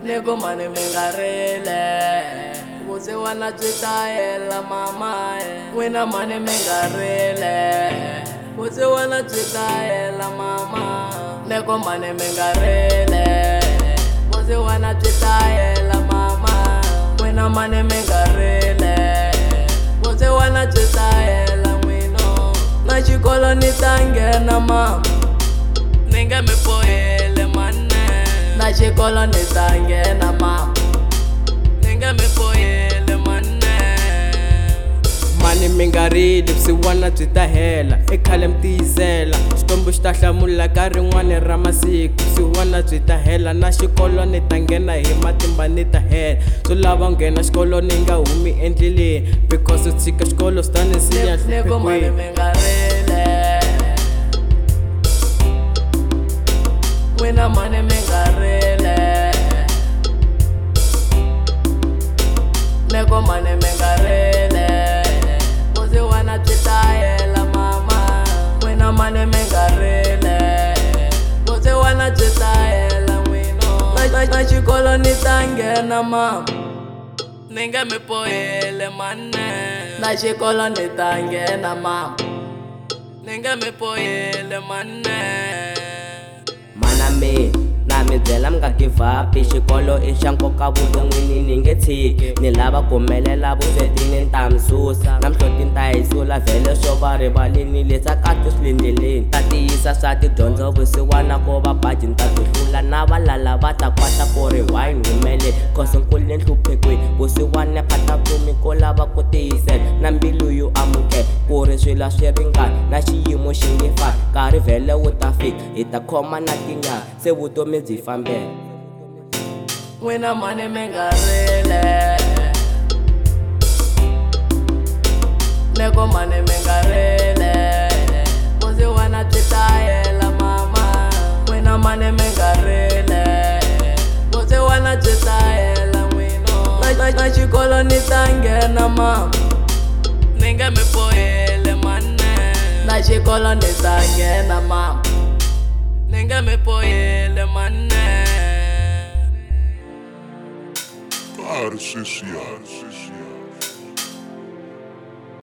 Nego mane mengarele Wose wana twitahela mama Wena mane mengarele Wose wana twitahela mama Nego mane mengarele Wose wana twitahela mama Wena mane mengarele Wose wana twitahela mwino Na chikolo nitangena mama Ninge mepoele mane Na chikolo nitangena mama Ninge mepoele mane Mani mingarili vusiwana byi ta hela ekhale mi tiyisela xitombo xi ta hlamula ka rin'wana ra masiku vusiwana byi ta hela na xikolo ni ta nghena hi matimba ni ta hela swo lava nghena xikolo ni nga humi endleleni because u tshika xikolo swi ta ni siya Nego mane mengarele Wena mane mengarele Nego mane mengarele Wose wana twitahela mama Wena mane mengarele Wose wana twitahela mwino Na chikolo nitangena mama Ninge mepoele mane Na chikolo nitangena mama Ninge mepoele mane Mana me na mi byela mi nga give up xikolo i xa nkoka vuton'wini ni nge tshiki ni lava ku humelela vuswetini ni ta mi susa na mihloti ni ta yi sula vhele swo va rivaleni leswi akati swi lindzeleni ta tiyisa swa tidyondzo vusiwana ko va baji ni ta ti hlula na valala va ta kwata ku ri why ni humele cause nkulu nhluphekweni vusiwana phata vutomi ko lava ku tiyisela na mbilu yo amukela ku ri swilo swi ringana na xiyimo xi nge fani nkarhi vhele wu ta fika hi ta khoma na tinyanga se vutomi byi fambela Wena mane mengarele Nego mane mengarele Wose wana twitahela mama Wena mane mengarele Wose wana twitahela mwino Na chikolo nitangena mama Ninge mepoele mane Na chikolo nitangena mama Ninge mepoele mane RCCR.